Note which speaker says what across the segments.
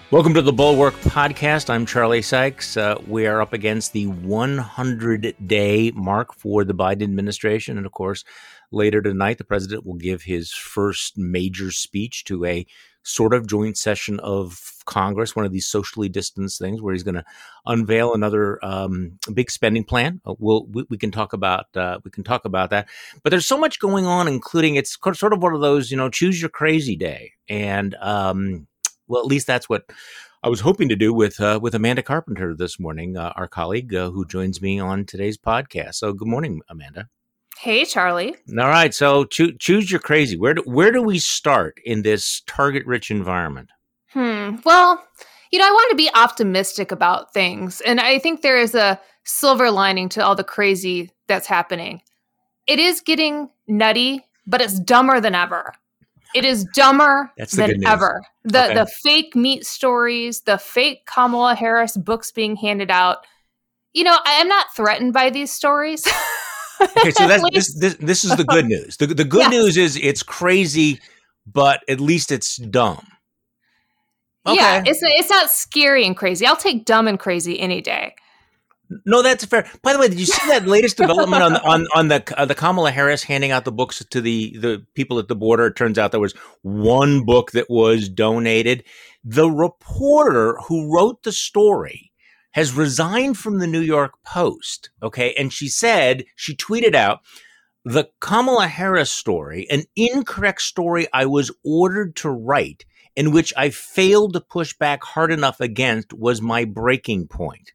Speaker 1: Welcome to the Bulwark Podcast. I'm Charlie Sykes. We are up against the 100-day mark for the Biden administration. And of course, later tonight, the president will give his first major speech to a sort of joint session of Congress, one of these socially distanced things where he's going to unveil another big spending plan. We can talk about that. But there's so much going on, including it's sort of one of those, choose your crazy day. And well, at least that's what I was hoping to do with Amanda Carpenter this morning, our colleague who joins me on today's podcast. So good morning, Amanda.
Speaker 2: Hey, Charlie.
Speaker 1: All right. So choose your crazy. Where do we start in this target-rich environment?
Speaker 2: Well, I want to be optimistic about things. And I think there is a silver lining to all the crazy that's happening. It is getting nutty, but it's dumber than ever. It is dumber than ever. The fake meat stories, the fake Kamala Harris books being handed out. I'm not threatened by these stories.
Speaker 1: Okay, so this is the good news. The good news is it's crazy, but at least it's dumb. Okay.
Speaker 2: Yeah, it's not scary and crazy. I'll take dumb and crazy any day.
Speaker 1: No, that's fair. By the way, did you see that latest development on the Kamala Harris handing out the books to the people at the border? It turns out there was one book that was donated. The reporter who wrote the story has resigned from the New York Post. Okay, and she tweeted out, "The Kamala Harris story, an incorrect story I was ordered to write, in which I failed to push back hard enough against, was my breaking point."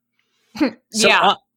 Speaker 1: So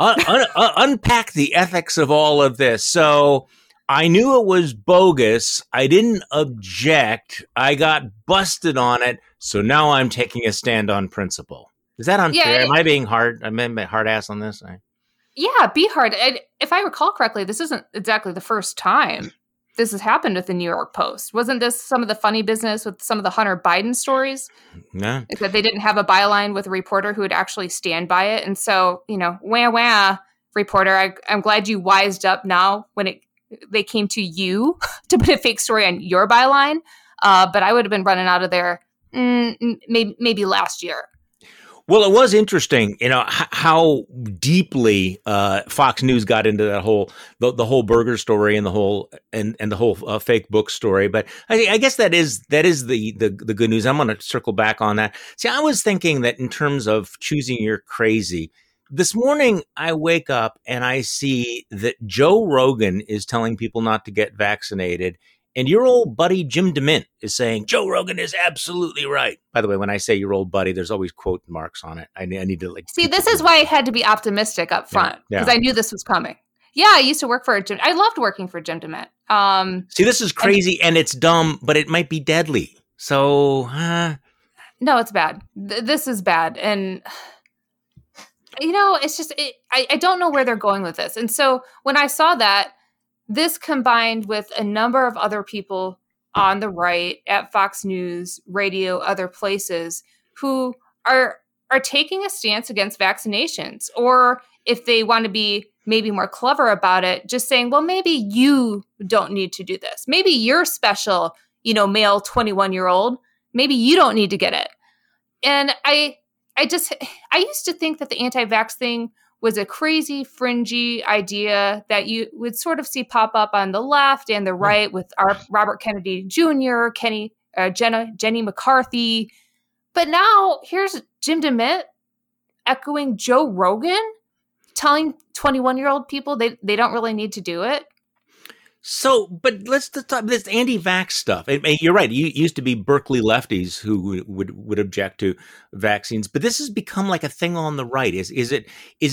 Speaker 1: unpack the ethics of all of this. So I knew it was bogus. I didn't object. I got busted on it. So now I'm taking a stand on principle. Is that unfair? Am I being hard? I'm a hard ass on this.
Speaker 2: Yeah, be hard. If I recall correctly, this isn't exactly the first time this has happened with the New York Post. Wasn't this some of the funny business with some of the Hunter Biden stories?
Speaker 1: No.
Speaker 2: That they didn't have a byline with a reporter who would actually stand by it. And so, wah, reporter, I'm glad you wised up now when they came to you to put a fake story on your byline. But I would have been running out of there maybe last year.
Speaker 1: Well, it was interesting, how deeply Fox News got into that whole the whole burger story and the whole fake book story. But I guess that is the good news. I'm going to circle back on that. See, I was thinking that in terms of choosing your crazy. This morning, I wake up and I see that Joe Rogan is telling people not to get vaccinated. And your old buddy, Jim DeMint, is saying, Joe Rogan is absolutely right. By the way, when I say your old buddy, there's always quote marks on it. I need to
Speaker 2: see, this is why I had to be optimistic up front because I knew this was coming. Yeah, I used to work for Jim. I loved working for Jim DeMint.
Speaker 1: See, this is crazy and it's dumb, but it might be deadly. So,
Speaker 2: no, it's bad. This is bad. And, it's just, I don't know where they're going with this. And so when I saw that, this combined with a number of other people on the right at Fox News, radio, other places who are taking a stance against vaccinations, or if they want to be maybe more clever about it, just saying, well, maybe you don't need to do this. Maybe you're special, male 21-year-old. Maybe you don't need to get it. And I used to think that the anti-vax thing was a crazy, fringy idea that you would sort of see pop up on the left and the right with Robert Kennedy Jr., Jenny McCarthy. But now here's Jim DeMint echoing Joe Rogan, telling 21-year-old people they don't really need to do it.
Speaker 1: So, but let's talk this anti-vax stuff. You're right. You used to be Berkeley lefties who would object to vaccines, but this has become like a thing on the right. Is it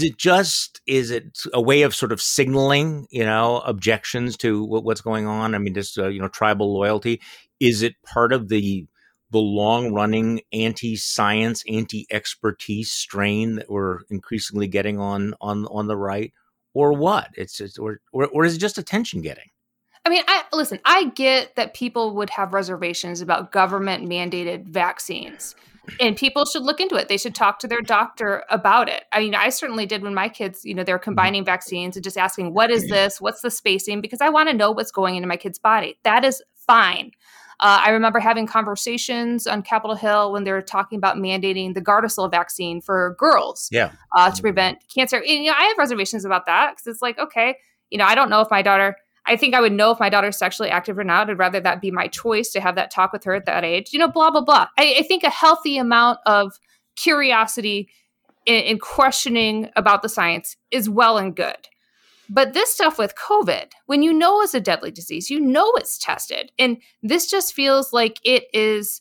Speaker 1: a way of sort of signaling, objections to what's going on? I mean, just tribal loyalty. Is it part of the long-running anti-science, anti-expertise strain that we're increasingly getting on the right, or what? Or is it just attention getting?
Speaker 2: I mean, I get that people would have reservations about government mandated vaccines, and people should look into it. They should talk to their doctor about it. I mean, I certainly did when my kids, they're combining vaccines and just asking, what is this? What's the spacing? Because I want to know what's going into my kid's body. That is fine. I remember having conversations on Capitol Hill when they were talking about mandating the Gardasil vaccine for girls to prevent cancer. And, I have reservations about that because it's like, okay, I don't know if my daughter, I think I would know if my daughter's sexually active or not. I'd rather that be my choice to have that talk with her at that age, blah, blah, blah. I think a healthy amount of curiosity in questioning about the science is well and good. But this stuff with COVID, when it's a deadly disease, it's tested. And this just feels like it is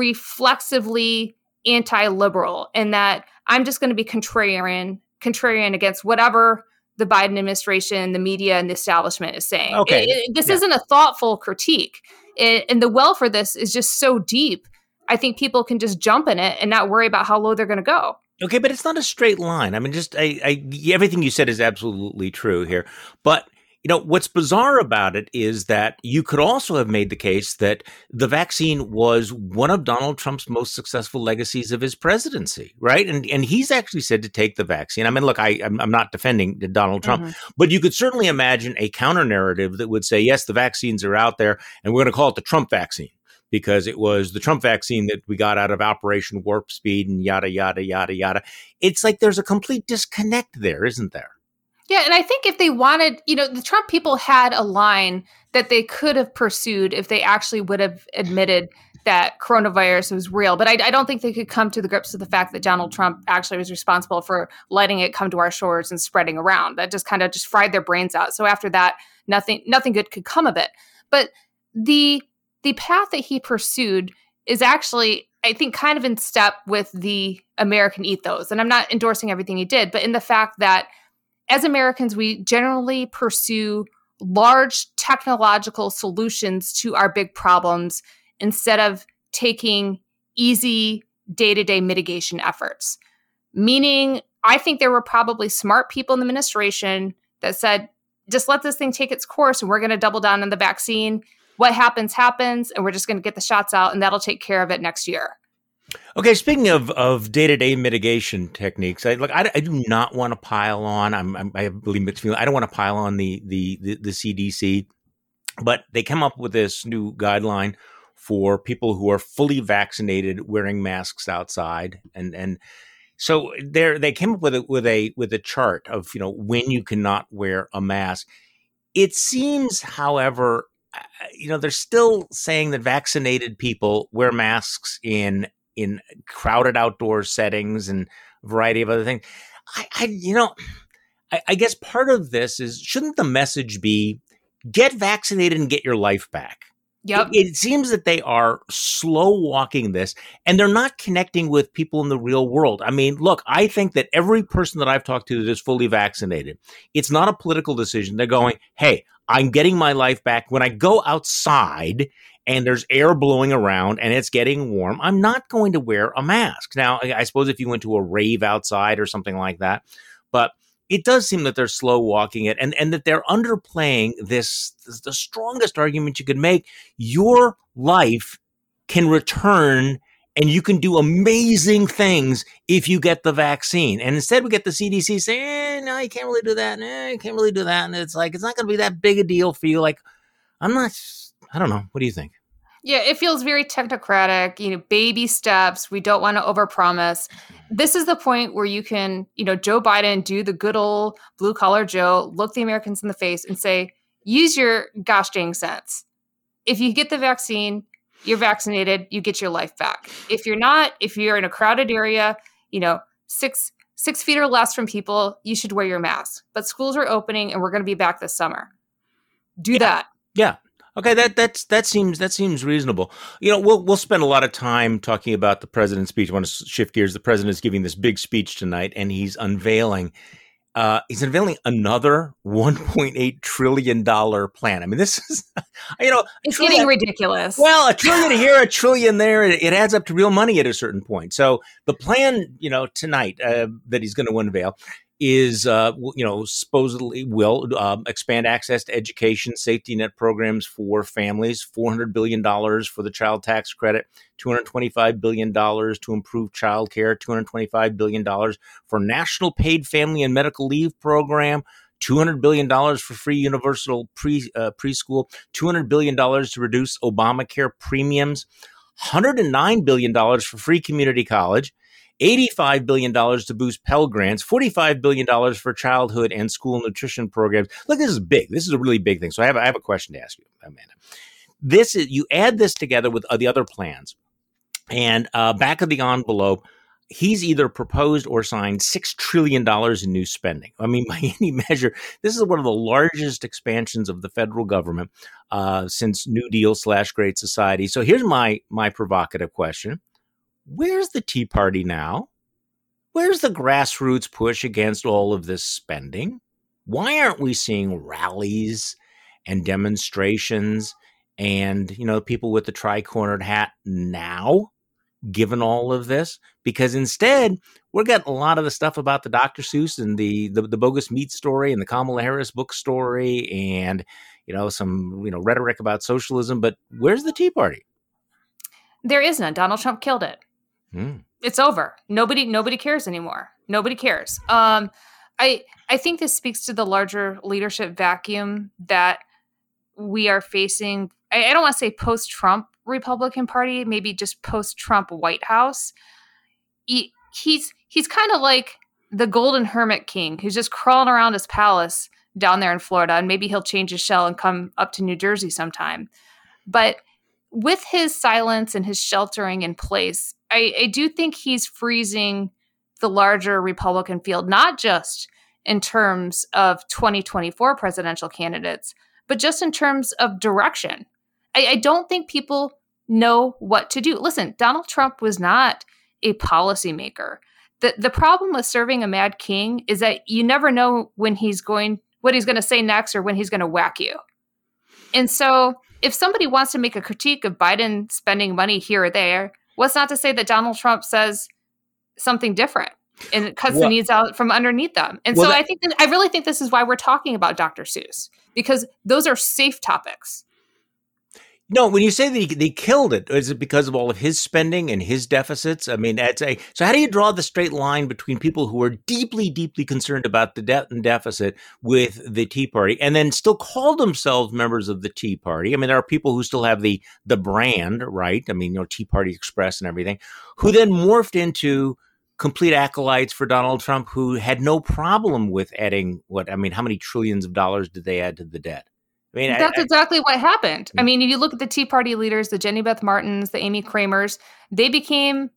Speaker 2: reflexively anti-liberal in that I'm just going to be contrarian against whatever the Biden administration, the media, and the establishment is saying.
Speaker 1: Okay.
Speaker 2: This isn't a thoughtful critique. And the well for this is just so deep. I think people can just jump in it and not worry about how low they're going to go.
Speaker 1: Okay, but it's not a straight line. I mean, everything you said is absolutely true here. But, what's bizarre about it is that you could also have made the case that the vaccine was one of Donald Trump's most successful legacies of his presidency, right? And he's actually said to take the vaccine. I mean, look, I'm not defending Donald Trump, but you could certainly imagine a counter narrative that would say, yes, the vaccines are out there, and we're going to call it the Trump vaccine, because it was the Trump vaccine that we got out of Operation Warp Speed and yada, yada, yada, yada. It's like there's a complete disconnect there, isn't there?
Speaker 2: Yeah, and I think if they wanted, the Trump people had a line that they could have pursued if they actually would have admitted that coronavirus was real. But I don't think they could come to the grips with the fact that Donald Trump actually was responsible for letting it come to our shores and spreading around. That just kind of just fried their brains out. So after that, nothing good could come of it. But the path that he pursued is actually, I think, kind of in step with the American ethos. And I'm not endorsing everything he did, but in the fact that as Americans, we generally pursue large technological solutions to our big problems instead of taking easy day-to-day mitigation efforts. Meaning, I think there were probably smart people in the administration that said, just let this thing take its course and we're going to double down on the vaccine. What happens, and we're just going to get the shots out and that'll take care of it next year.
Speaker 1: Okay, speaking of day-to-day mitigation techniques, I do not want to pile on. I believe I don't want to pile on the CDC, but they come up with this new guideline for people who are fully vaccinated wearing masks outside, and so they came up with a chart of when you cannot wear a mask. It seems, however, they're still saying that vaccinated people wear masks in crowded outdoor settings and a variety of other things. I guess part of this is, shouldn't the message be get vaccinated and get your life back?
Speaker 2: Yep.
Speaker 1: It seems that they are slow walking this and they're not connecting with people in the real world. I mean, look, I think that every person that I've talked to that is fully vaccinated, it's not a political decision. They're going, hey, I'm getting my life back. When I go outside and there's air blowing around and it's getting warm, I'm not going to wear a mask. Now, I suppose if you went to a rave outside or something like that, but it does seem that they're slow walking it and that they're underplaying this, the strongest argument you could make. Your life can return and you can do amazing things if you get the vaccine. And instead we get the CDC saying, no, you can't really do that. You can't really do that. And it's like, it's not going to be that big a deal for you. Like, I don't know. What do you think?
Speaker 2: Yeah, it feels very technocratic, baby steps. We don't want to overpromise. This is the point where you can, Joe Biden do the good old blue collar Joe, look the Americans in the face and say, use your gosh dang sense. If you get the vaccine, you're vaccinated, you get your life back. If you're not, if you're in a crowded area, 6 feet or less from people, you should wear your mask. But schools are opening and we're going to be back this summer. Do that.
Speaker 1: Yeah. Okay, that seems reasonable. We'll spend a lot of time talking about the president's speech. I want to shift gears. The president is giving this big speech tonight, and he's unveiling another $1.8 trillion plan. I mean, this is,
Speaker 2: it's getting ridiculous.
Speaker 1: Well, $1 trillion here, $1 trillion there, it adds up to real money at a certain point. So the plan, tonight that he's going to unveil is, supposedly will expand access to education, safety net programs for families, $400 billion for the child tax credit, $225 billion to improve childcare, $225 billion for national paid family and medical leave program, $200 billion for free universal preschool, $200 billion to reduce Obamacare premiums, $109 billion for free community college, $85 billion to boost Pell Grants, $45 billion for childhood and school nutrition programs. Look, this is big. This is a really big thing. So I have a question to ask you, Amanda. You add this together with the other plans, and back of the envelope, he's either proposed or signed $6 trillion in new spending. I mean, by any measure, this is one of the largest expansions of the federal government since New Deal / Great Society. So here's my provocative question. Where's the Tea Party now? Where's the grassroots push against all of this spending? Why aren't we seeing rallies and demonstrations and, people with the tri-cornered hat now, given all of this? Because instead, we're getting a lot of the stuff about the Dr. Seuss and the bogus meat story and the Kamala Harris book story and, some, rhetoric about socialism. But where's the Tea Party?
Speaker 2: There is none. Donald Trump killed it. It's over. Nobody cares anymore. Nobody cares. I think this speaks to the larger leadership vacuum that we are facing. I don't want to say post-Trump Republican Party, maybe just post-Trump White House. He's kind of like the golden hermit king who's just crawling around his palace down there in Florida, and maybe he'll change his shell and come up to New Jersey sometime. But with his silence and his sheltering in place, I do think he's freezing the larger Republican field, not just in terms of 2024 presidential candidates, but just in terms of direction. I don't think people know what to do. Listen, Donald Trump was not a policymaker. The problem with serving a mad king is that you never know what he's going to say next or when he's going to whack you. And so if somebody wants to make a critique of Biden spending money here or there, what's not to say that Donald Trump says something different and it cuts the needs out from underneath them. And I really think this is why we're talking about Dr. Seuss, because those are safe topics.
Speaker 1: No, when you say they killed it, is it because of all of his spending and his deficits? I mean, so how do you draw the straight line between people who are deeply, deeply concerned about the debt and deficit with the Tea Party and then still call themselves members of the Tea Party? I mean, there are people who still have the brand, right? I mean, Tea Party Express and everything, who then morphed into complete acolytes for Donald Trump, who had no problem with adding how many trillions of dollars did they add to the debt? I mean,
Speaker 2: that's exactly what happened. I mean, if you look at the Tea Party leaders, the Jenny Beth Martins, the Amy Kramers, they became,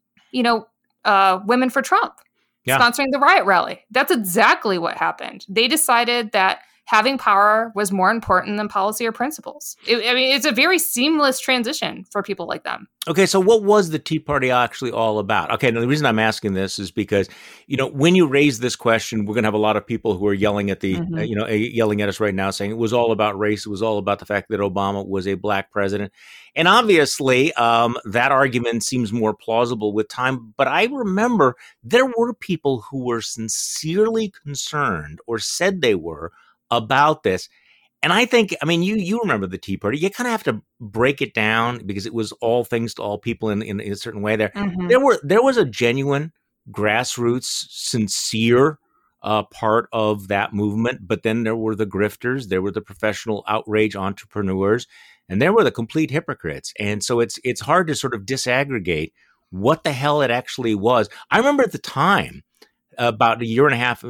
Speaker 2: women for Trump, sponsoring the riot rally. That's exactly what happened. They decided that having power was more important than policy or principles. It's a very seamless transition for people like them.
Speaker 1: Okay, so what was the Tea Party actually all about? Okay, now the reason I'm asking this is because, when you raise this question, we're going to have a lot of people who are yelling at yelling at us right now saying it was all about race. It was all about the fact that Obama was a black president. And obviously, that argument seems more plausible with time. But I remember there were people who were sincerely concerned or said they were about this. And I think, you remember the Tea Party. You kind of have to break it down because it was all things to all people in a certain way there. Mm-hmm. There was a genuine grassroots, sincere part of that movement. But then there were the grifters, there were the professional outrage entrepreneurs, and there were the complete hypocrites. And so it's hard to sort of disaggregate what the hell it actually was. I remember at the time, about a year and a half,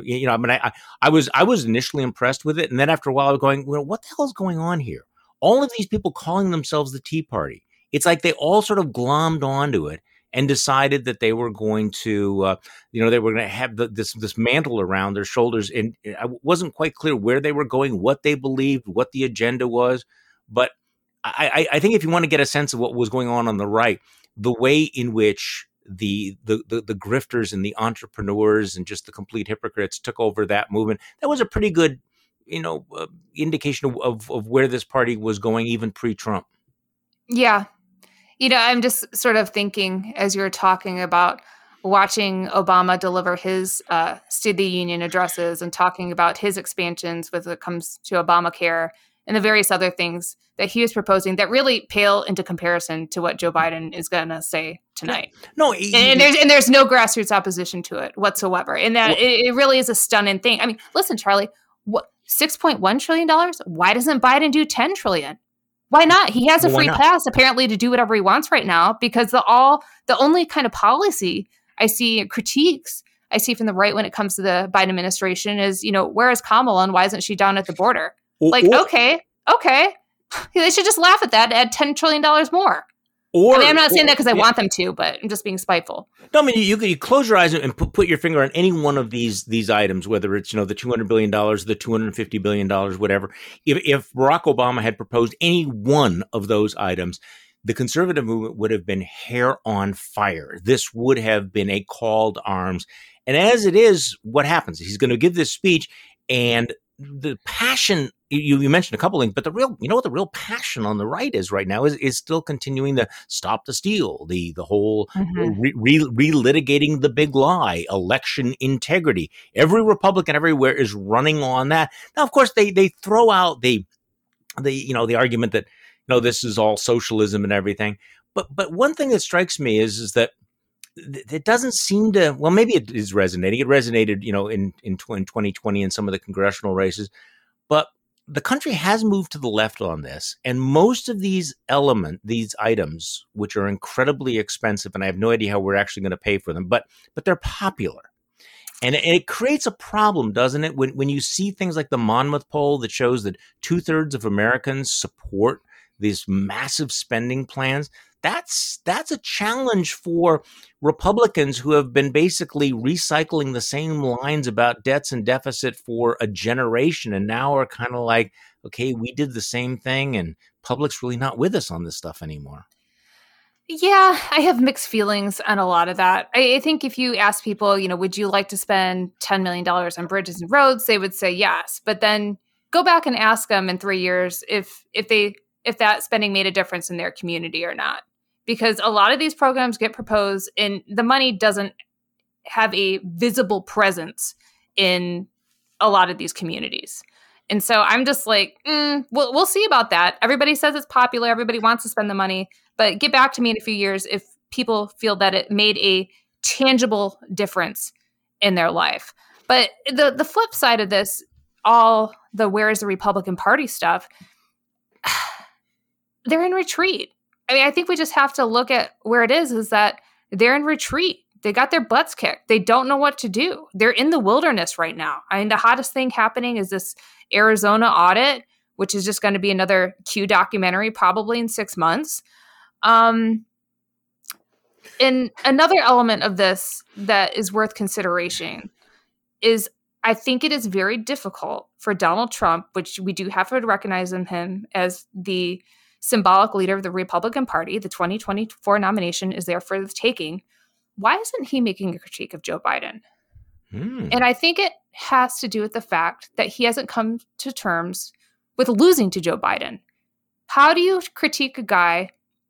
Speaker 1: I was initially impressed with it. And then after a while, I was going, what the hell is going on here? All of these people calling themselves the Tea Party. It's like they all sort of glommed onto it and decided that they were going to, they were going to have this mantle around their shoulders. And I wasn't quite clear where they were going, what they believed, what the agenda was. But I think if you want to get a sense of what was going on the right, the way in which the grifters and the entrepreneurs and just the complete hypocrites took over that movement, that was a pretty good, indication of where this party was going, even pre-Trump.
Speaker 2: Yeah. I'm just sort of thinking as you're talking about watching Obama deliver his State of the Union addresses and talking about his expansions when it comes to Obamacare and the various other things that he was proposing that really pale into comparison to what Joe Biden is going to say tonight.
Speaker 1: No,
Speaker 2: and there's no grassroots opposition to it whatsoever. And that it really is a stunning thing. I mean, listen, Charlie, $6.1 trillion. Why doesn't Biden do 10 trillion? Why not? He has a free pass apparently to do whatever he wants right now, because the only kind of policy I see critiques I see from the right when it comes to the Biden administration is, where is Kamala and why isn't she down at the border? Okay. They should just laugh at that and add $10 trillion more. I'm not saying that because I want them to, but I'm just being spiteful.
Speaker 1: No, I mean, you close your eyes and put your finger on any one of these items, whether it's, the $200 billion, the $250 billion, whatever. If Barack Obama had proposed any one of those items, the conservative movement would have been hair on fire. This would have been a call to arms. And as it is, what happens? He's going to give this speech, and the passion, you mentioned a couple things, but the real passion on the right is right now is still continuing the stop the steal, the whole relitigating the big lie, election integrity. Every Republican everywhere is running on that. Now, of course, they throw out the argument that, this is all socialism and everything. But one thing that strikes me is that it doesn't seem to, well, maybe it is resonating. It resonated, in 2020 in some of the congressional races, but the country has moved to the left on this. And most of these items, which are incredibly expensive, and I have no idea how we're actually going to pay for them, but they're popular. And it creates a problem, doesn't it? When you see things like the Monmouth poll that shows that 2/3 of Americans support these massive spending plans, that's a challenge for Republicans who have been basically recycling the same lines about debts and deficit for a generation, and now are kind of like, okay, we did the same thing, and public's really not with us on this stuff anymore.
Speaker 2: Yeah, I have mixed feelings on a lot of that. I think if you ask people, would you like to spend $10 million on bridges and roads, they would say yes. But then go back and ask them in 3 years if that spending made a difference in their community or not. Because a lot of these programs get proposed and the money doesn't have a visible presence in a lot of these communities. And so I'm just like, we'll see about that. Everybody says it's popular. Everybody wants to spend the money. But get back to me in a few years if people feel that it made a tangible difference in their life. But the flip side of this, all the where is the Republican Party stuff, they're in retreat. I mean, I think we just have to look at where it is that they're in retreat. They got their butts kicked. They don't know what to do. They're in the wilderness right now. I mean, the hottest thing happening is this Arizona audit, which is just going to be another Q documentary probably in 6 months. And another element of this that is worth consideration is I think it is very difficult for Donald Trump, which we do have to recognize him as the symbolic leader of the Republican Party. The 2024 nomination is there for the taking. Why isn't he making a critique of Joe Biden? And I think it has to do with the fact that he hasn't come to terms with losing to Joe Biden. How do you critique a guy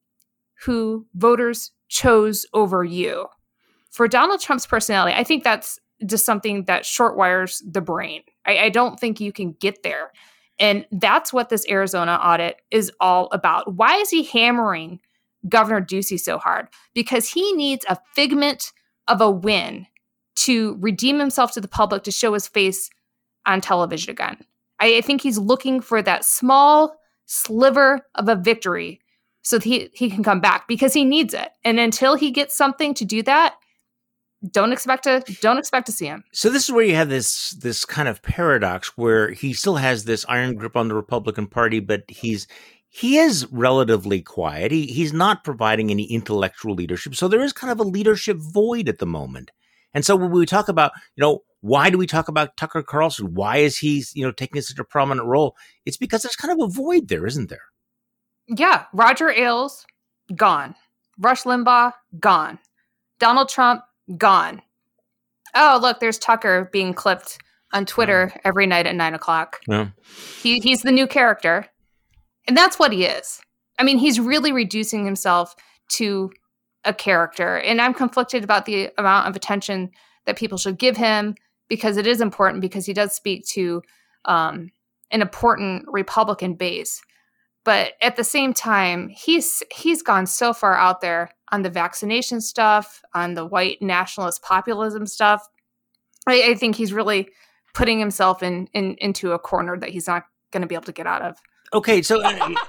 Speaker 2: who voters chose over you? For Donald Trump's personality, I think that's just something that short wires the brain. I don't think you can get there. And that's what this Arizona audit is all about. Why is he hammering Governor Ducey so hard? Because he needs a figment of a win to redeem himself to the public, to show his face on television again. I think he's looking for that small sliver of a victory so that he can come back, because he needs it. And until he gets something to do that, don't expect to see him.
Speaker 1: So this is where you have this kind of paradox where he still has this iron grip on the Republican Party, but he is relatively quiet. He's not providing any intellectual leadership. So there is kind of a leadership void at the moment. And so when we talk about, why do we talk about Tucker Carlson? Why is he, taking such a prominent role? It's because there's kind of a void there, isn't there?
Speaker 2: Yeah. Roger Ailes, gone. Rush Limbaugh, gone. Donald Trump, gone. Oh, look, there's Tucker being clipped on Twitter every night at 9:00. Yeah. He's the new character. And that's what he is. I mean, he's really reducing himself to a character. And I'm conflicted about the amount of attention that people should give him, because it is important, because he does speak to an important Republican base. But at the same time, he's gone so far out there on the vaccination stuff, on the white nationalist populism stuff. I think he's really putting himself into a corner that he's not going to be able to get out of.
Speaker 1: Okay, so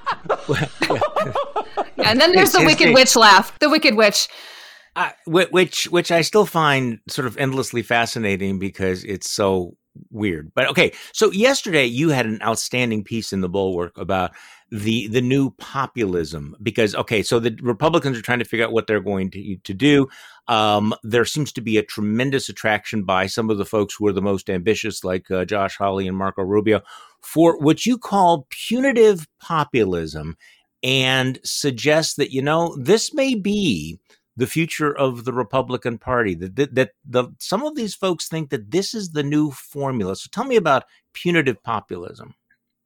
Speaker 2: and then there's the Wicked Witch laugh. The Wicked Witch.
Speaker 1: Which I still find sort of endlessly fascinating because it's so weird. But okay, so yesterday you had an outstanding piece in the Bulwark about the new populism because, okay, so the Republicans are trying to figure out what they're going to do. There seems to be a tremendous attraction by some of the folks who are the most ambitious, like Josh Hawley and Marco Rubio, for what you call punitive populism, and suggest that, this may be the future of the Republican Party, that some of these folks think that this is the new formula. So tell me about punitive populism.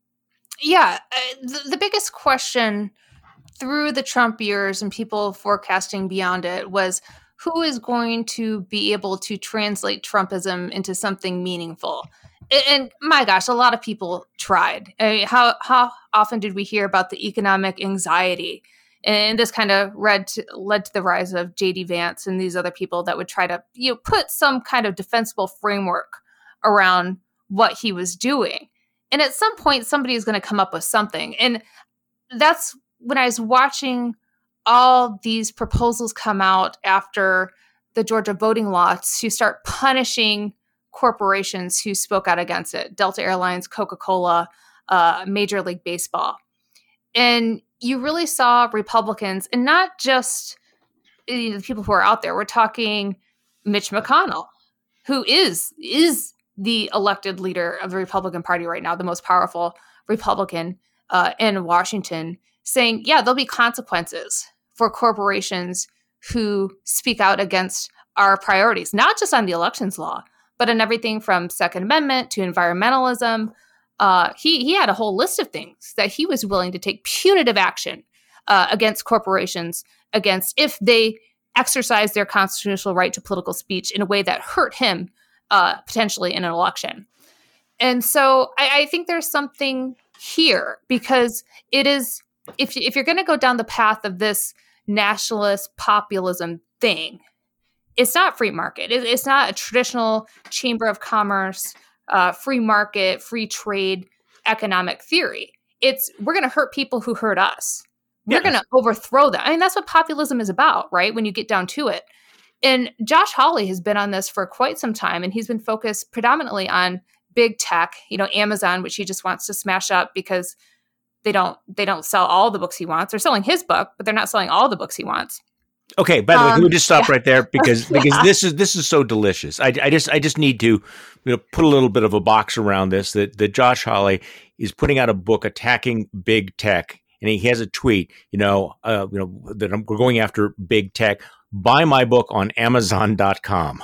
Speaker 2: Yeah, the biggest question through the Trump years and people forecasting beyond it was who is going to be able to translate Trumpism into something meaningful. And my gosh, a lot of people tried. I mean, how often did we hear about the economic anxiety? And this kind of led to the rise of J.D. Vance and these other people that would try to put some kind of defensible framework around what he was doing. And at some point, somebody is going to come up with something. And that's when I was watching all these proposals come out after the Georgia voting law to start punishing corporations who spoke out against it. Delta Airlines, Coca-Cola, Major League Baseball. And you really saw Republicans, and not just the people who are out there. We're talking Mitch McConnell, who is the elected leader of the Republican Party right now, the most powerful Republican in Washington, saying, yeah, there'll be consequences for corporations who speak out against our priorities, not just on the elections law, but on everything from Second Amendment to environmentalism. He had a whole list of things that he was willing to take punitive action against corporations, against if they exercise their constitutional right to political speech in a way that hurt him potentially in an election. And so I think there's something here because it is, if you're going to go down the path of this nationalist populism thing, it's not free market. It's not a traditional chamber of commerce, free market, free trade economic theory. It's we're going to hurt people who hurt us. We're going to overthrow them. I mean, that's what populism is about, right? When you get down to it. And Josh Hawley has been on this for quite some time, and he's been focused predominantly on big tech, Amazon, which he just wants to smash up because they don't sell all the books he wants. They're selling his book, but they're not selling all the books he wants.
Speaker 1: Okay, by the way, can we just stop right there because this is so delicious. I just need to put a little bit of a box around this that Josh Hawley is putting out a book attacking big tech, and he has a tweet, that we're going after big tech. Buy my book on Amazon.com.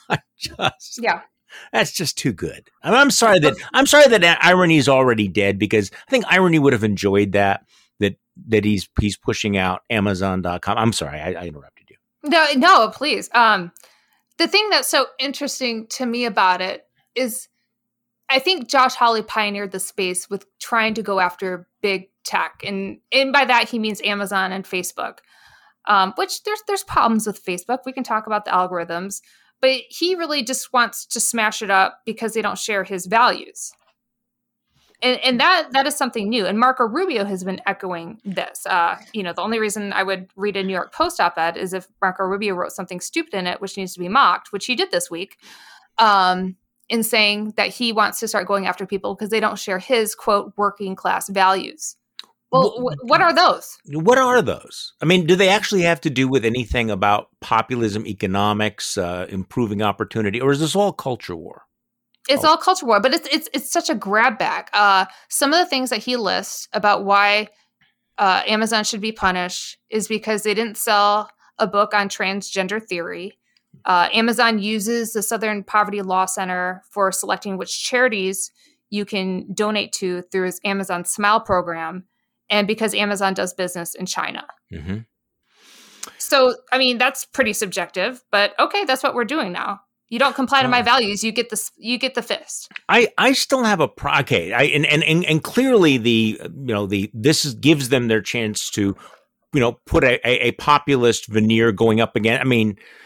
Speaker 1: That's just too good. I'm sorry that irony is already dead because I think irony would have enjoyed that he's pushing out Amazon.com. I'm sorry, I interrupted you.
Speaker 2: No, please. The thing that's so interesting to me about it is I think Josh Hawley pioneered the space with trying to go after big tech. And by that, he means Amazon and Facebook, which there's problems with Facebook. We can talk about the algorithms, but he really just wants to smash it up because they don't share his values. And that is something new. And Marco Rubio has been echoing this. The only reason I would read a New York Post op-ed is if Marco Rubio wrote something stupid in it, which needs to be mocked, which he did this week, in saying that he wants to start going after people because they don't share his, quote, working class values. Well, what are those?
Speaker 1: What are those? I mean, do they actually have to do with anything about populism, economics, improving opportunity, or is this all culture war?
Speaker 2: It's all culture war, but it's such a grab bag. Some of the things that he lists about why Amazon should be punished is because they didn't sell a book on transgender theory. Amazon uses the Southern Poverty Law Center for selecting which charities you can donate to through his Amazon Smile program, and because Amazon does business in China. Mm-hmm. So, I mean, that's pretty subjective, but okay, that's what we're doing now. You don't comply to my values, you get the fist.
Speaker 1: I still have and clearly this gives them their chance to, put a populist veneer going up again. I mean,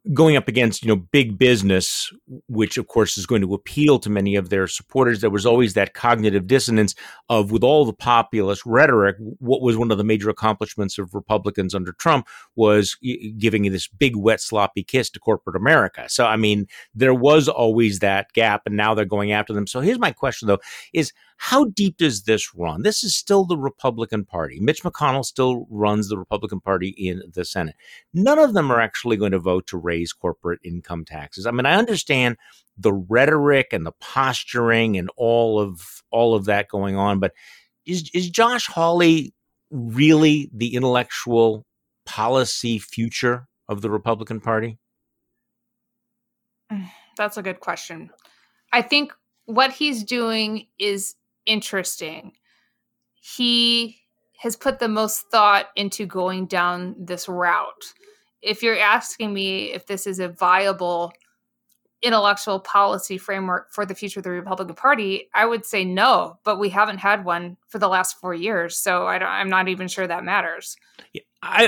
Speaker 1: going up against, big business, which of course is going to appeal to many of their supporters. There was always that cognitive dissonance of, with all the populist rhetoric, what was one of the major accomplishments of Republicans under Trump was giving this big, wet, sloppy kiss to corporate America. So, I mean, there was always that gap, and now they're going after them. So here's my question, though, is how deep does this run? This is still the Republican Party. Mitch McConnell still runs the Republican Party in the Senate. None of them are actually going to vote to raise corporate income taxes. I mean, I understand the rhetoric and the posturing and all of that going on, but is Josh Hawley really the intellectual policy future of the Republican Party?
Speaker 2: That's a good question. I think what he's doing is interesting. He has put the most thought into going down this route. If you're asking me if this is a viable intellectual policy framework for the future of the Republican Party, I would say no, but we haven't had one for the last 4 years. So I'm not even sure that matters.
Speaker 1: Yeah,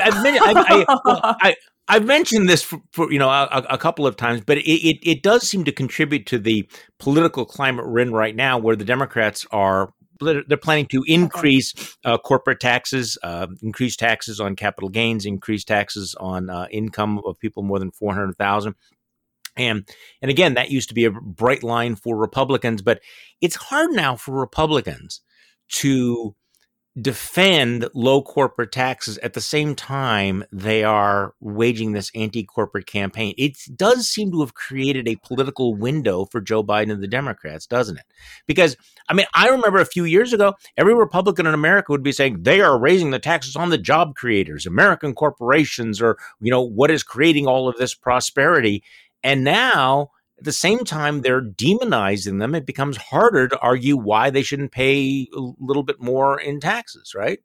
Speaker 1: I've mentioned this for a couple of times, but it does seem to contribute to the political climate we're in right now, where the Democrats they're planning to increase corporate taxes, increase taxes on capital gains, increase taxes on income of people more than $400,000. And again, that used to be a bright line for Republicans, but it's hard now for Republicans to defend low corporate taxes at the same time they are waging this anti-corporate campaign. It does seem to have created a political window for Joe Biden and the Democrats, doesn't it? Because, I mean, I remember a few years ago, every Republican in America would be saying they are raising the taxes on the job creators, American corporations, or, what is creating all of this prosperity. And now, at the same time, they're demonizing them. It becomes harder to argue why they shouldn't pay a little bit more in taxes, right?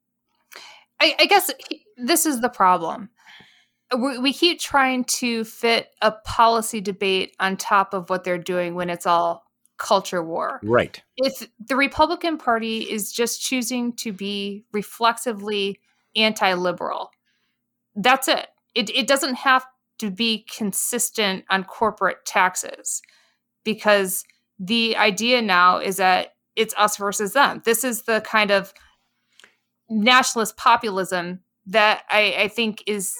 Speaker 2: I guess this is the problem. We keep trying to fit a policy debate on top of what they're doing when it's all culture war.
Speaker 1: Right.
Speaker 2: If the Republican Party is just choosing to be reflexively anti-liberal, that's it. It doesn't have to be consistent on corporate taxes, because the idea now is that it's us versus them. This is the kind of nationalist populism that I think is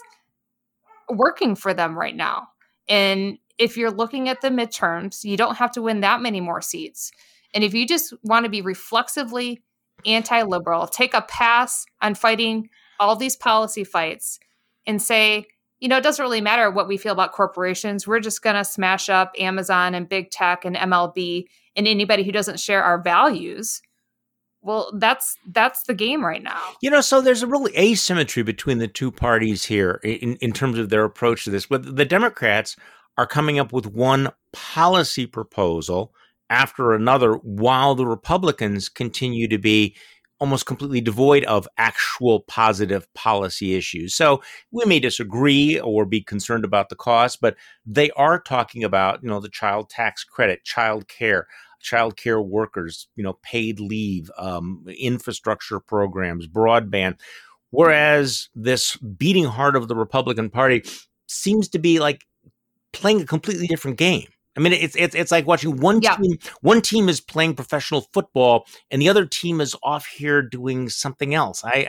Speaker 2: working for them right now. And if you're looking at the midterms, you don't have to win that many more seats. And if you just want to be reflexively anti-liberal, take a pass on fighting all these policy fights and say, it doesn't really matter what we feel about corporations. We're just going to smash up Amazon and big tech and MLB and anybody who doesn't share our values. Well, that's the game right now.
Speaker 1: So there's a real asymmetry between the two parties here in terms of their approach to this. But the Democrats are coming up with one policy proposal after another, while the Republicans continue to be almost completely devoid of actual positive policy issues. So we may disagree or be concerned about the cost, but they are talking about, the child tax credit, child care workers, paid leave, infrastructure programs, broadband. Whereas this beating heart of the Republican Party seems to be like playing a completely different game. I mean, it's like watching one team. One team is playing professional football, and the other team is off here doing something else. My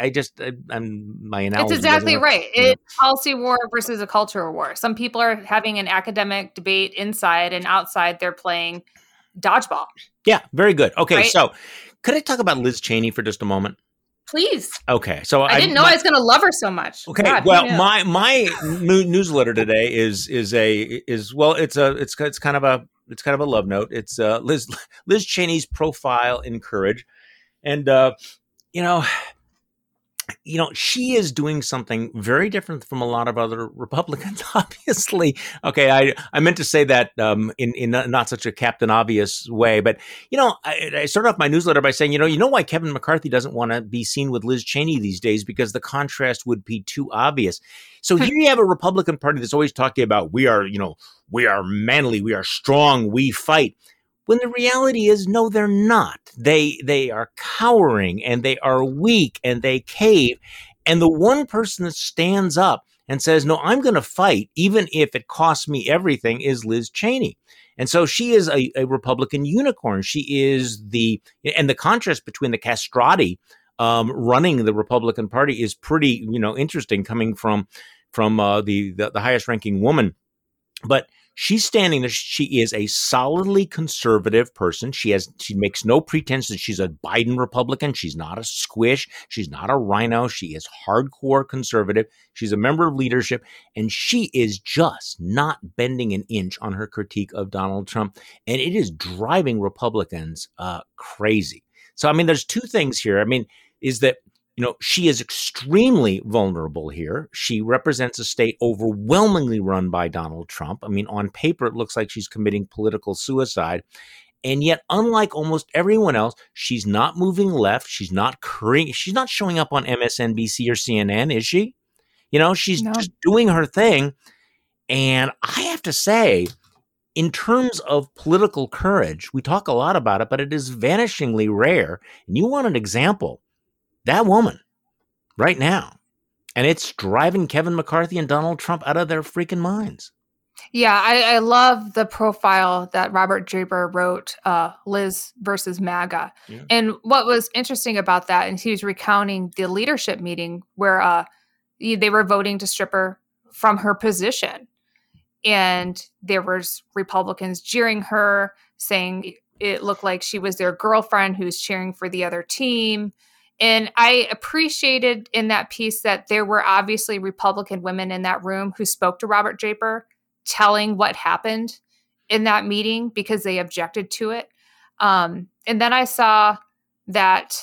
Speaker 1: analogy.
Speaker 2: It's exactly right. It's policy war versus a cultural war. Some people are having an academic debate inside, and outside they're playing dodgeball.
Speaker 1: Yeah, very good. Okay,
Speaker 2: right?
Speaker 1: So could I talk about Liz Cheney for just a moment?
Speaker 2: Please.
Speaker 1: Okay, so
Speaker 2: I didn't know I was going to love her so much.
Speaker 1: Okay, God, well, my newsletter today is kind of a love note. It's Liz Cheney's profile in Courage, and she is doing something very different from a lot of other Republicans, obviously. Okay, I meant to say that in not such a Captain Obvious way, but, I started off my newsletter by saying, why Kevin McCarthy doesn't want to be seen with Liz Cheney these days, because the contrast would be too obvious. So here you have a Republican Party that's always talking about we are manly, we are strong, we fight. When the reality is, no, they're not. They are cowering, and they are weak, and they cave. And the one person that stands up and says, no, I'm going to fight, even if it costs me everything, is Liz Cheney. And so she is a Republican unicorn. She is and the contrast between the castrati running the Republican Party is pretty, interesting, coming from the highest ranking woman. But she's standing there. She is a solidly conservative person. She makes no pretense that she's a Biden Republican. She's not a squish. She's not a rhino. She is hardcore conservative. She's a member of leadership, and she is just not bending an inch on her critique of Donald Trump. And it is driving Republicans crazy. So, I mean, there's two things here. I mean, is that she is extremely vulnerable here. She represents a state overwhelmingly run by Donald Trump. I mean, on paper, it looks like she's committing political suicide. And yet, unlike almost everyone else, she's not moving left. She's not showing up on MSNBC or CNN, is she? She's just doing her thing. And I have to say, in terms of political courage, we talk a lot about it, but it is vanishingly rare. And you want an example? That woman right now. And it's driving Kevin McCarthy and Donald Trump out of their freaking minds.
Speaker 2: Yeah, I love the profile that Robert Draper wrote, Liz versus MAGA. Yeah. And what was interesting about that, and he was recounting the leadership meeting where they were voting to strip her from her position. And there was Republicans jeering her, saying it looked like she was their girlfriend who's cheering for the other team. And I appreciated in that piece that there were obviously Republican women in that room who spoke to Robert Draper, telling what happened in that meeting because they objected to it. And then I saw that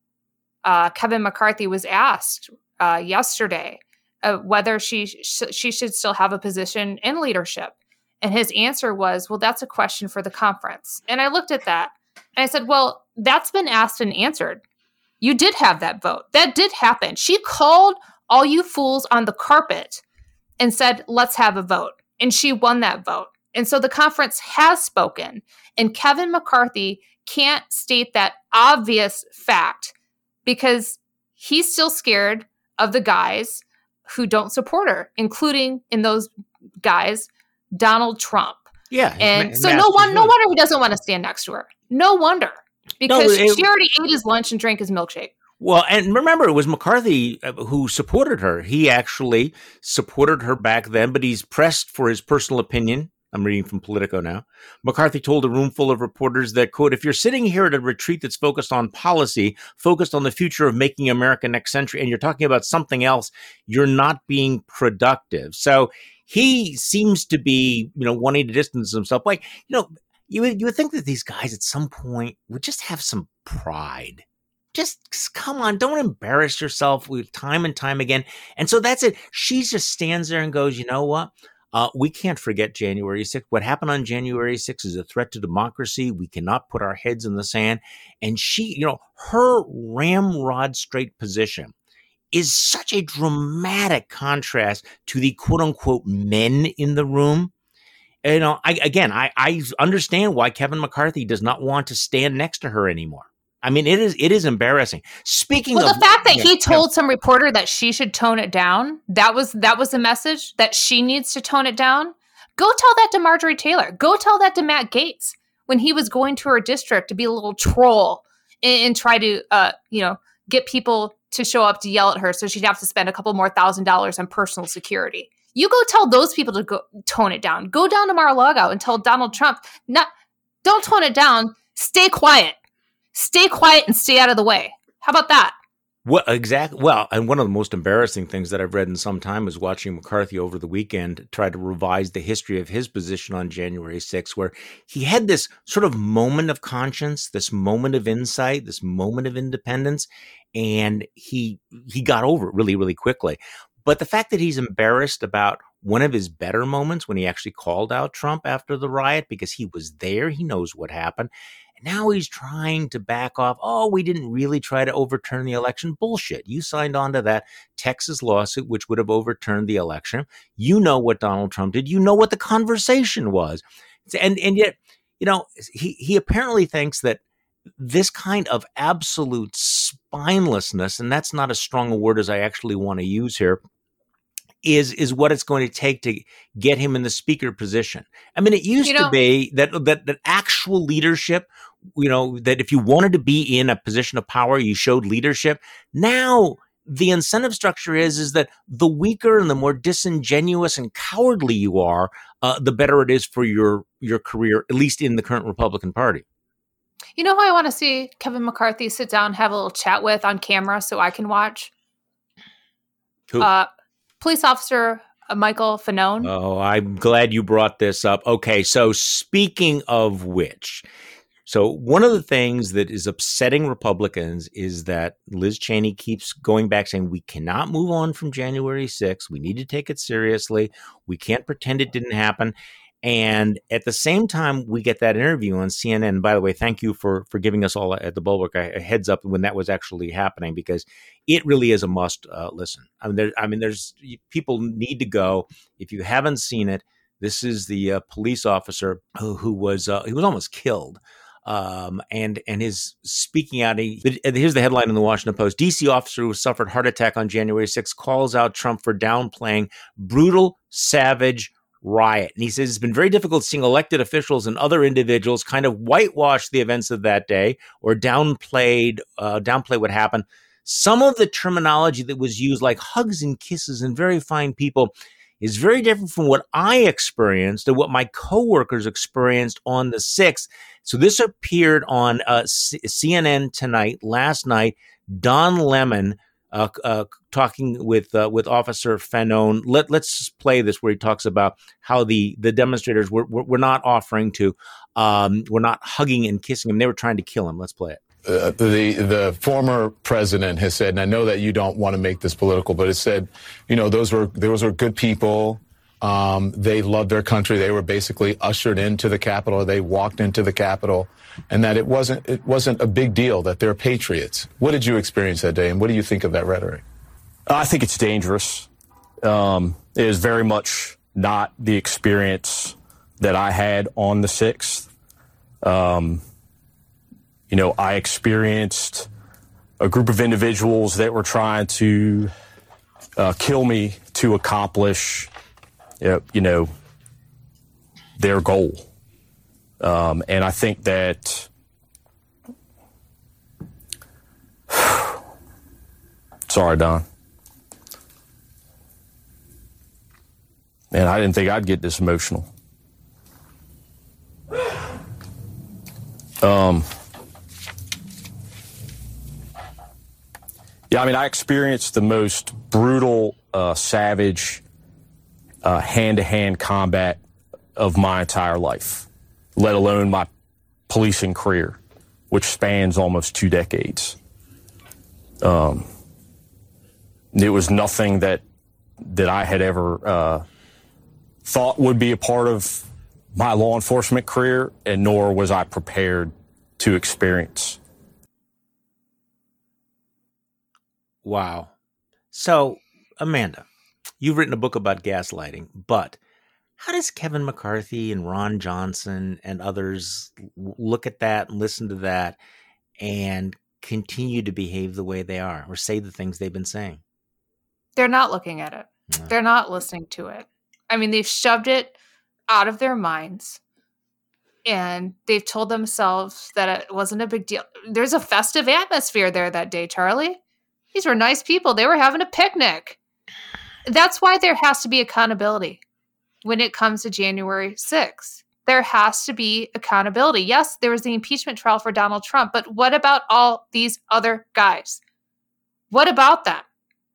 Speaker 2: Kevin McCarthy was asked yesterday whether she should still have a position in leadership. And his answer was, well, that's a question for the conference. And I looked at that and I said, well, that's been asked and answered. You did have that vote. That did happen. She called all you fools on the carpet and said, let's have a vote. And she won that vote. And so the conference has spoken. And Kevin McCarthy can't state that obvious fact because he's still scared of the guys who don't support her, including in those guys, Donald Trump.
Speaker 1: Yeah.
Speaker 2: And so no wonder he doesn't want to stand next to her. No wonder. Because she already ate his lunch and drank his milkshake.
Speaker 1: Well, and remember, it was McCarthy who supported her. He actually supported her back then, but he's pressed for his personal opinion. I'm reading from Politico now. McCarthy told a room full of reporters that, quote, if you're sitting here at a retreat that's focused on policy, focused on the future of making America next century, and you're talking about something else, you're not being productive. So he seems to be, wanting to distance himself. Like, you would think that these guys at some point would just have some pride. Just come on, don't embarrass yourself with time and time again. And so that's it. She just stands there and goes, you know what? We can't forget January 6th. What happened on January 6th is a threat to democracy. We cannot put our heads in the sand. And she, her ramrod straight position is such a dramatic contrast to the quote unquote men in the room. I understand why Kevin McCarthy does not want to stand next to her anymore. I mean, it is embarrassing. Speaking of
Speaker 2: the fact that he told some reporter that she should tone it down, that was the message, that she needs to tone it down. Go tell that to Marjorie Taylor. Go tell that to Matt Gaetz when he was going to her district to be a little troll and try to get people to show up to yell at her so she'd have to spend a couple more $1,000s on personal security. You go tell those people to go tone it down. Go down to Mar-a-Lago and tell Donald Trump, don't tone it down. Stay quiet. Stay quiet and stay out of the way. How about that?
Speaker 1: Well, exactly. Well, and one of the most embarrassing things that I've read in some time is watching McCarthy over the weekend try to revise the history of his position on January 6th, where he had this sort of moment of conscience, this moment of insight, this moment of independence, and he got over it really, really quickly. But the fact that he's embarrassed about one of his better moments when he actually called out Trump after the riot because he was there, he knows what happened. And now he's trying to back off. Oh, we didn't really try to overturn the election. Bullshit. You signed on to that Texas lawsuit, which would have overturned the election. You know what Donald Trump did. You know what the conversation was. And yet, he apparently thinks that this kind of absolute spinelessness, and that's not as strong a word as I actually want to use here, is what it's going to take to get him in the speaker position. I mean, it used to be that actual leadership, that if you wanted to be in a position of power, you showed leadership. Now, the incentive structure is that the weaker and the more disingenuous and cowardly you are, the better it is for your career, at least in the current Republican Party.
Speaker 2: You know who I want to see Kevin McCarthy sit down and have a little chat with on camera so I can watch?
Speaker 1: Who?
Speaker 2: Police officer Michael Fanone.
Speaker 1: Oh, I'm glad you brought this up. Okay, so speaking of which, so one of the things that is upsetting Republicans is that Liz Cheney keeps going back saying we cannot move on from January 6th. We need to take it seriously. We can't pretend it didn't happen. And at the same time, we get that interview on CNN. By the way, thank you for giving us all at the Bulwark a heads up when that was actually happening, because it really is a must listen. There's people need to go. If you haven't seen it, this is the police officer who was he was almost killed. And his speaking out. Here's the headline in the Washington Post: DC officer who suffered heart attack on January 6th calls out Trump for downplaying brutal, savage riot. And he says it's been very difficult seeing elected officials and other individuals kind of whitewash the events of that day or downplay what happened. Some of the terminology that was used, like hugs and kisses and very fine people, is very different from what I experienced and what my coworkers experienced on the 6th. So this appeared on CNN tonight, last night. Don Lemon talking with Officer Fanone. Let's play this where he talks about how the demonstrators were not offering to, were not hugging and kissing him. They were trying to kill him. Let's play it.
Speaker 3: The former president has said, and I know that you don't want to make this political, but it said, those were good people. They loved their country. They were basically ushered into the Capitol. They walked into the Capitol, and that it wasn't a big deal, that they're patriots. What did you experience that day, and what do you think of that rhetoric?
Speaker 4: I think it's dangerous. It is very much not the experience that I had on the 6th. I experienced a group of individuals that were trying to kill me to accomplish, their goal. And I think that sorry, Don. Man, I didn't think I'd get this emotional. I experienced the most brutal, savage, hand-to-hand combat of my entire life, let alone my policing career, which spans almost 2 decades. It was nothing that I had ever thought would be a part of my law enforcement career, and nor was I prepared to experience.
Speaker 1: Wow. So, Amanda, you've written a book about gaslighting, but how does Kevin McCarthy and Ron Johnson and others look at that and listen to that and continue to behave the way they are or say the things they've been saying?
Speaker 2: They're not looking at it. No. They're not listening to it. They've shoved it out of their minds, and they've told themselves that it wasn't a big deal. There's a festive atmosphere there that day, Charlie. These were nice people. They were having a picnic. That's why there has to be accountability when it comes to January 6th. There has to be accountability. Yes, there was the impeachment trial for Donald Trump, but what about all these other guys? What about them?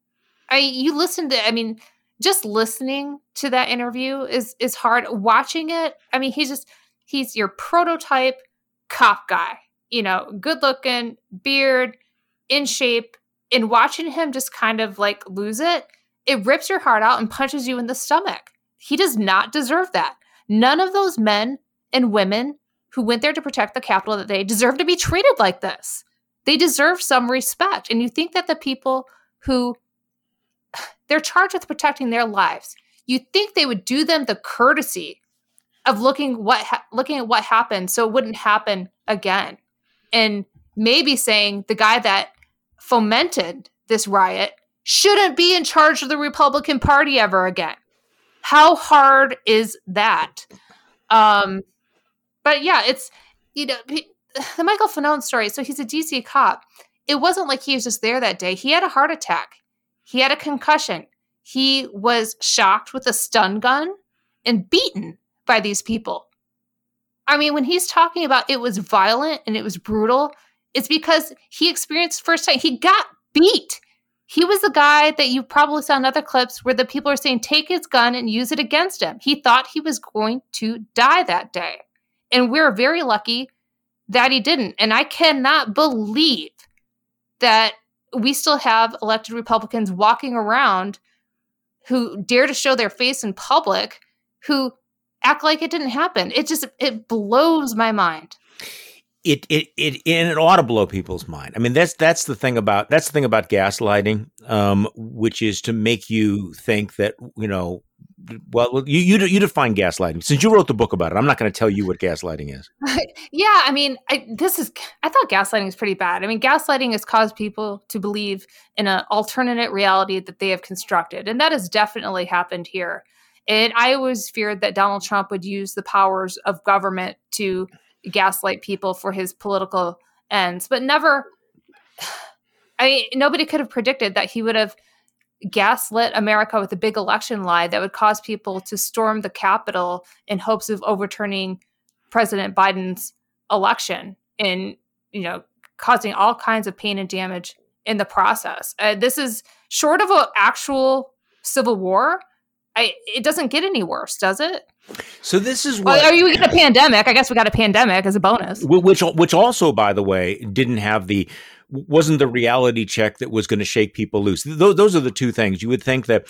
Speaker 2: Just listening to that interview is hard. Watching it, he's your prototype cop guy. Good looking, beard, in shape. And watching him just kind of lose it, it rips your heart out and punches you in the stomach. He does not deserve that. None of those men and women who went there to protect the Capitol that day deserve to be treated like this. They deserve some respect. And you think that the people who they're charged with protecting their lives, you think they would do them the courtesy of looking at what happened so it wouldn't happen again. And maybe saying the guy that fomented this riot shouldn't be in charge of the Republican Party ever again. How hard is that? But yeah, it's, the Michael Fanone story. So he's a DC cop. It wasn't like he was just there that day. He had a heart attack. He had a concussion. He was shocked with a stun gun and beaten by these people. I mean, when he's talking about it was violent and it was brutal, it's because he experienced firsthand. He got beat. He was the guy that you probably saw in other clips where the people are saying, take his gun and use it against him. He thought he was going to die that day. And we're very lucky that he didn't. And I cannot believe that we still have elected Republicans walking around who dare to show their face in public, who act like it didn't happen. It blows my mind. It
Speaker 1: ought to blow people's mind. I mean, that's the thing about gaslighting, which is to make you think that, well, you define gaslighting. Since you wrote the book about it, I'm not going to tell you what gaslighting is.
Speaker 2: Yeah, I mean, I thought gaslighting is pretty bad. I mean, gaslighting has caused people to believe in an alternate reality that they have constructed, and that has definitely happened here. And I always feared that Donald Trump would use the powers of government to gaslight people for his political ends, but never. Nobody could have predicted that he would have gaslit America with a big election lie that would cause people to storm the Capitol in hopes of overturning President Biden's election and, causing all kinds of pain and damage in the process. This is short of an actual civil war. It doesn't get any worse, does it?
Speaker 1: So this is what...
Speaker 2: Are you getting a pandemic? I guess we got a pandemic as a bonus.
Speaker 1: Which also, by the way, wasn't the reality check that was going to shake people loose. Those are the two things. You would think that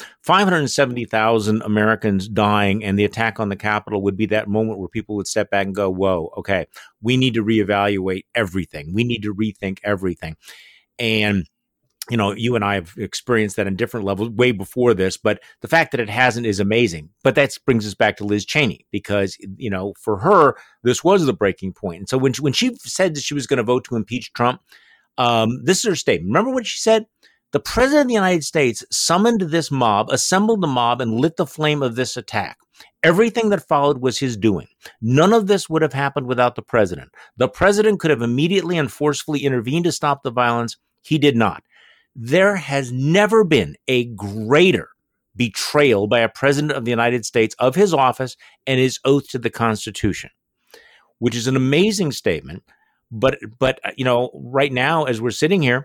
Speaker 1: 570,000 Americans dying and the attack on the Capitol would be that moment where people would step back and go, whoa, okay, we need to reevaluate everything. We need to rethink everything. And you and I have experienced that in different levels way before this, but the fact that it hasn't is amazing. But that brings us back to Liz Cheney, because, for her, this was the breaking point. And so when she said that she was going to vote to impeach Trump, this is her statement. Remember what she said? The president of the United States summoned this mob, assembled the mob, and lit the flame of this attack. Everything that followed was his doing. None of this would have happened without the president. The president could have immediately and forcefully intervened to stop the violence. He did not. There has never been a greater betrayal by a president of the United States of his office and his oath to the Constitution, which is an amazing statement. But right now, as we're sitting here,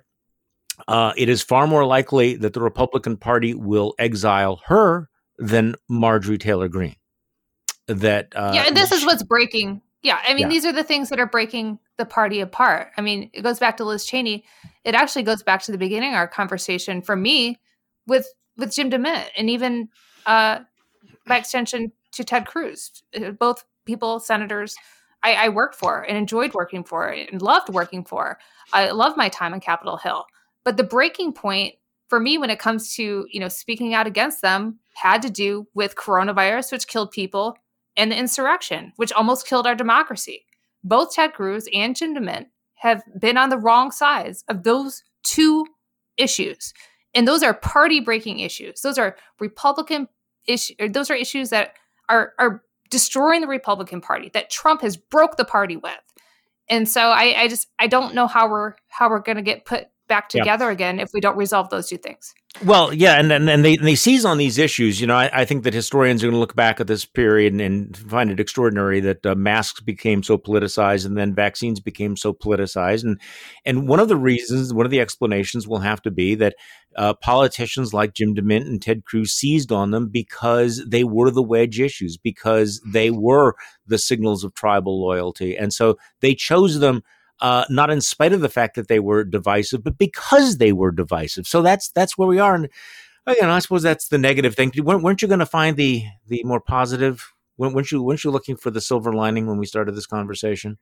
Speaker 1: it is far more likely that the Republican Party will exile her than Marjorie Taylor Greene. And
Speaker 2: this is what's breaking. Yeah, I mean, These are the things that are breaking the party apart. I mean, it goes back to Liz Cheney. It actually goes back to the beginning of our conversation for me with Jim DeMint, and even by extension to Ted Cruz. Both people, senators, I worked for and enjoyed working for and loved working for. I love my time on Capitol Hill. But the breaking point for me when it comes to, speaking out against them had to do with coronavirus, which killed people, and the insurrection, which almost killed our democracy. Both Ted Cruz and Jim DeMint have been on the wrong sides of those two issues. And those are party-breaking issues. Those are Republican issues. Those are issues that are destroying the Republican Party, that Trump has broke the party with. And so I don't know how we're going to get put back together again if we don't resolve those two things.
Speaker 1: Well, yeah, and they seize on these issues. I think that historians are going to look back at this period and find it extraordinary that masks became so politicized and then vaccines became so politicized. And one of the explanations will have to be that politicians like Jim DeMint and Ted Cruz seized on them because they were the wedge issues, because they were the signals of tribal loyalty. And so they chose them not in spite of the fact that they were divisive, but because they were divisive. So that's where we are. And I suppose that's the negative thing. Weren't you going to find the more positive? Weren't you looking for the silver lining when we started this conversation?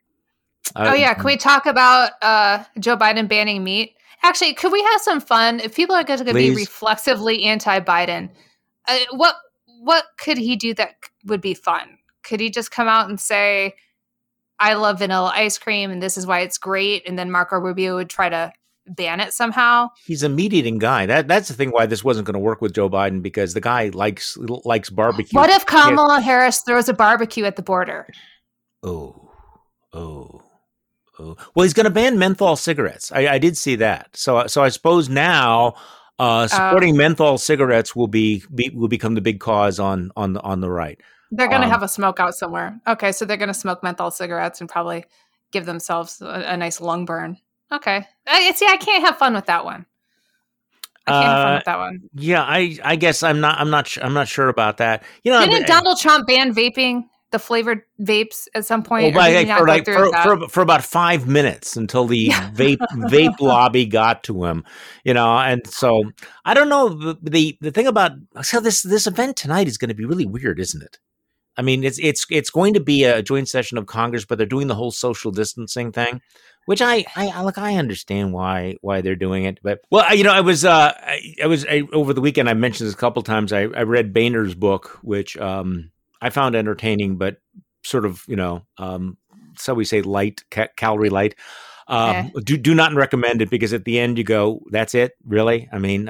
Speaker 2: Can we talk about Joe Biden banning meat? Actually, could we have some fun? If people are going to be reflexively anti-Biden, what could he do that would be fun? Could he just come out and say, I love vanilla ice cream and this is why it's great? And then Marco Rubio would try to ban it somehow.
Speaker 1: He's a meat-eating guy. That's the thing why this wasn't going to work with Joe Biden, because the guy likes barbecue.
Speaker 2: What if Kamala Harris throws a barbecue at the border?
Speaker 1: Oh. Well, he's going to ban menthol cigarettes. I did see that. So I suppose now supporting menthol cigarettes will become the big cause on the right.
Speaker 2: They're going to have a smoke out somewhere. Okay, so they're going to smoke menthol cigarettes and probably give themselves a nice lung burn. Okay. I can't have fun with that one. Yeah,
Speaker 1: I guess I'm not sure about that.
Speaker 2: Didn't Donald Trump ban vaping, the flavored vapes, at some point?
Speaker 1: For about 5 minutes until the vape lobby got to him, and so I don't know. The thing about this event tonight is going to be really weird, isn't it? I mean, it's going to be a joint session of Congress, but they're doing the whole social distancing thing, which I understand why they're doing it. But I was over the weekend. I mentioned this a couple of times. I read Boehner's book, which I found entertaining, but sort of so we say light, calorie light. Do not recommend it, because at the end you go, that's it, really? I mean,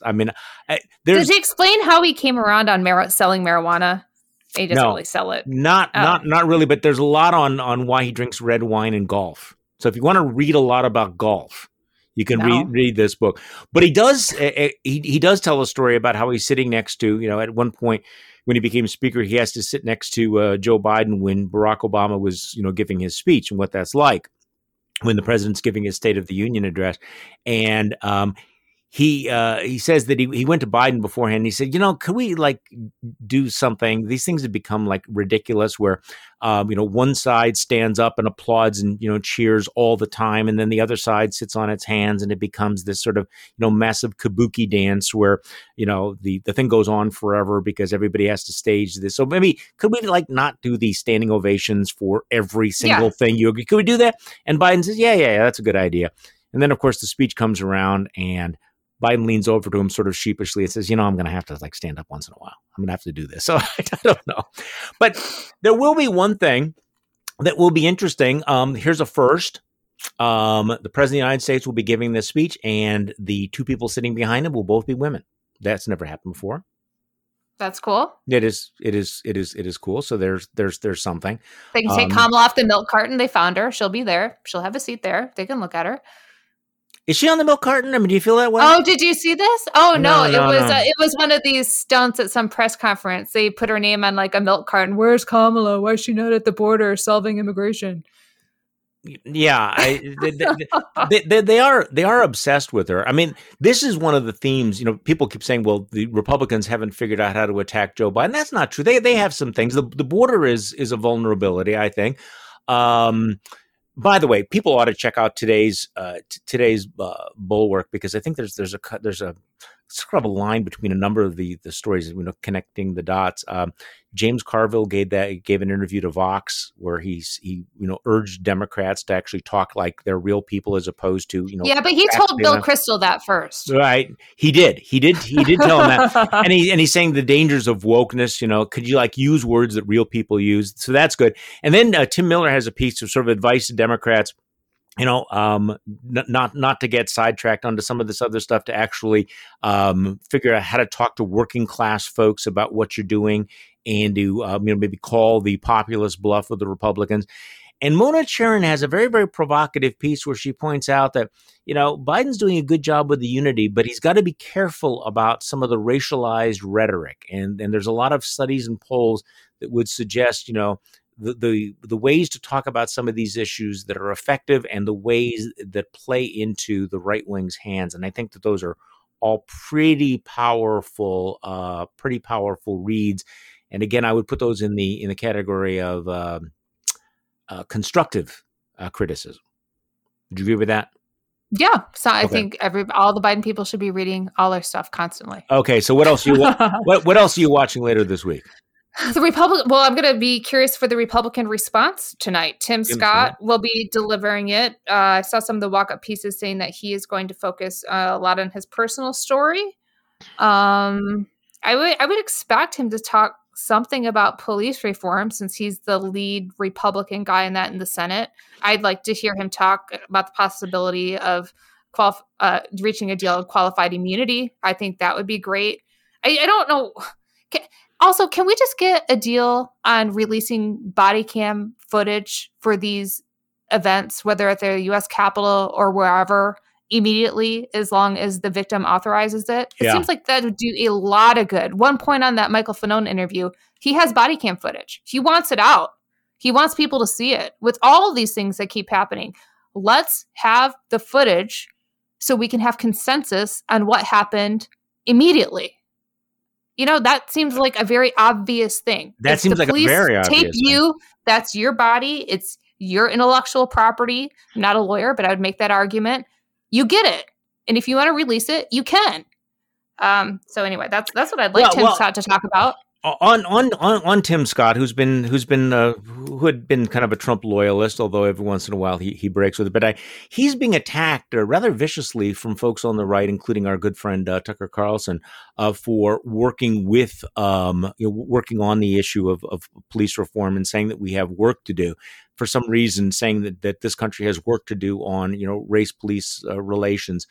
Speaker 2: does he explain how he came around on selling marijuana? He doesn't really sell it.
Speaker 1: Not really, but there's a lot on why he drinks red wine and golf. So if you want to read a lot about golf, you can read this book. But he does he does tell a story about how he's sitting next to, at one point when he became speaker, he has to sit next to Joe Biden when Barack Obama was, giving his speech, and what that's like when the president's giving his State of the Union address. And he says that he went to Biden beforehand. And he said, could we do something? These things have become ridiculous, where one side stands up and applauds and cheers all the time, and then the other side sits on its hands, and it becomes this sort of massive kabuki dance where the thing goes on forever because everybody has to stage this. So maybe could we not do these standing ovations for every single thing? You agree? Could we do that? And Biden says, yeah, that's a good idea. And then of course the speech comes around, and Biden leans over to him sort of sheepishly and says, I'm going to have to stand up once in a while. I'm going to have to do this. So I don't know. But there will be one thing that will be interesting. Here's a first. The president of the United States will be giving this speech, and the two people sitting behind him will both be women. That's never happened before.
Speaker 2: That's cool.
Speaker 1: It is cool. So there's something.
Speaker 2: They can take Kamala off the milk carton. They found her. She'll be there. She'll have a seat there. They can look at her.
Speaker 1: Is she on the milk carton? I mean, do you feel that way?
Speaker 2: Oh, did you see this? Oh no, it was one of these stunts at some press conference. They put her name on a milk carton. Where's Kamala? Why is she not at the border solving immigration?
Speaker 1: Yeah, they are obsessed with her. I mean, this is one of the themes. People keep saying, well, the Republicans haven't figured out how to attack Joe Biden. That's not true. They have some things. The border is a vulnerability, I think. By the way, people ought to check out today's Bulwark, because I think there's a sort of a line between a number of the stories, connecting the dots. James Carville gave an interview to Vox where he urged Democrats to actually talk like they're real people as opposed to
Speaker 2: Yeah, but he told Bill Kristol that first.
Speaker 1: Right. He did tell him that. and he's saying the dangers of wokeness, could you use words that real people use? So that's good. And then Tim Miller has a piece of sort of advice to Democrats, not to get sidetracked onto some of this other stuff, to actually figure out how to talk to working class folks about what you're doing, and to maybe call the populist bluff of the Republicans. And Mona Charen has a very, very provocative piece where she points out that Biden's doing a good job with the unity, but he's got to be careful about some of the racialized rhetoric. And there's a lot of studies and polls that would suggest the ways to talk about some of these issues that are effective, and the ways that play into the right wing's hands. And I think that those are all pretty powerful reads. And again, I would put those in the category of constructive criticism. Would you agree with that?
Speaker 2: Yeah. So I think all the Biden people should be reading all our stuff constantly.
Speaker 1: Okay. So what else what else are you watching later this week?
Speaker 2: The Republican. Well, I'm going to be curious for the Republican response tonight. Tim Scott will be delivering it. I saw some of the walk-up pieces saying that he is going to focus a lot on his personal story. I would expect him to talk something about police reform, since he's the lead Republican guy in the Senate. I'd like to hear him talk about the possibility of reaching a deal of qualified immunity. I think that would be great. I don't know. Also, can we just get a deal on releasing body cam footage for these events, whether at the U.S. Capitol or wherever, immediately, as long as the victim authorizes it? It seems like that would do a lot of good. One point on that Michael Fanone interview, he has body cam footage. He wants it out. He wants people to see it. With all of these things that keep happening, let's have the footage so we can have consensus on what happened immediately. You know, that seems like a very obvious thing.
Speaker 1: That seems like a very obvious
Speaker 2: tape you, that's your body. It's your intellectual property. I'm not a lawyer, but I would make that argument. You get it. And if you want to release it, you can. So anyway, that's what I'd like Tim Scott to talk about.
Speaker 1: On Tim Scott, who had been kind of a Trump loyalist, although every once in a while he breaks with it. But he's being attacked rather viciously from folks on the right, including our good friend Tucker Carlson, for working with working on the issue of police reform and saying that we have work to do. For some reason, saying that this country has work to do on race police relations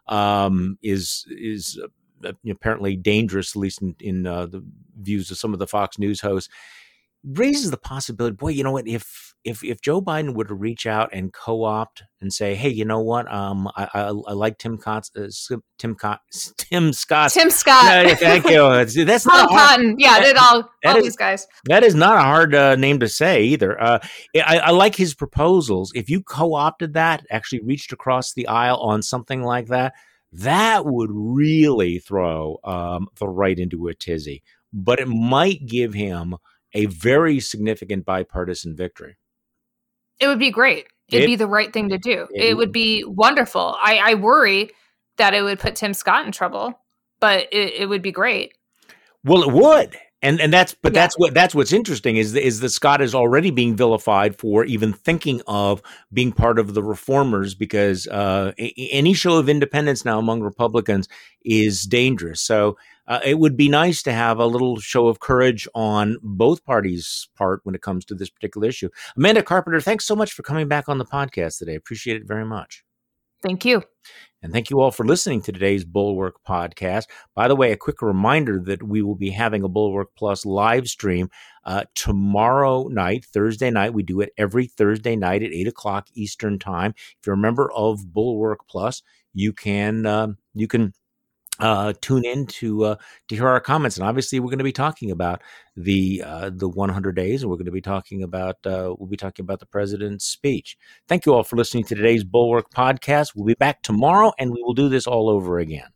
Speaker 1: is apparently dangerous, at least in the views of some of the Fox News hosts. Raises the possibility, boy, you know what, if Joe Biden were to reach out and co-opt and say, hey, you know what, I like Tim Scott.
Speaker 2: Tim Scott.
Speaker 1: Yeah, thank you. That's
Speaker 2: Tom Cotton. Yeah, these guys.
Speaker 1: That is not a hard name to say either. I like his proposals. If you co-opted that, actually reached across the aisle on something like that, that would really throw the right into a tizzy. But it might give him a very significant bipartisan victory.
Speaker 2: It would be great. It'd be the right thing to do. It would be wonderful. I worry that it would put Tim Scott in trouble, but it would be great.
Speaker 1: Well, it would. That's what's interesting is that Scott is already being vilified for even thinking of being part of the reformers, because any show of independence now among Republicans is dangerous. So it would be nice to have a little show of courage on both parties' part when it comes to this particular issue. Amanda Carpenter, thanks so much for coming back on the podcast today. Appreciate it very much.
Speaker 2: Thank you.
Speaker 1: And thank you all for listening to today's Bulwark podcast. By the way, a quick reminder that we will be having a Bulwark Plus live stream tomorrow night, Thursday night. We do it every Thursday night at 8 o'clock Eastern time. If you're a member of Bulwark Plus, you can tune in to hear our comments. And obviously, we're going to be talking about the 100 days, and we're going to be talking about the president's speech. Thank you all for listening to today's Bulwark podcast. We'll be back tomorrow, and we will do this all over again.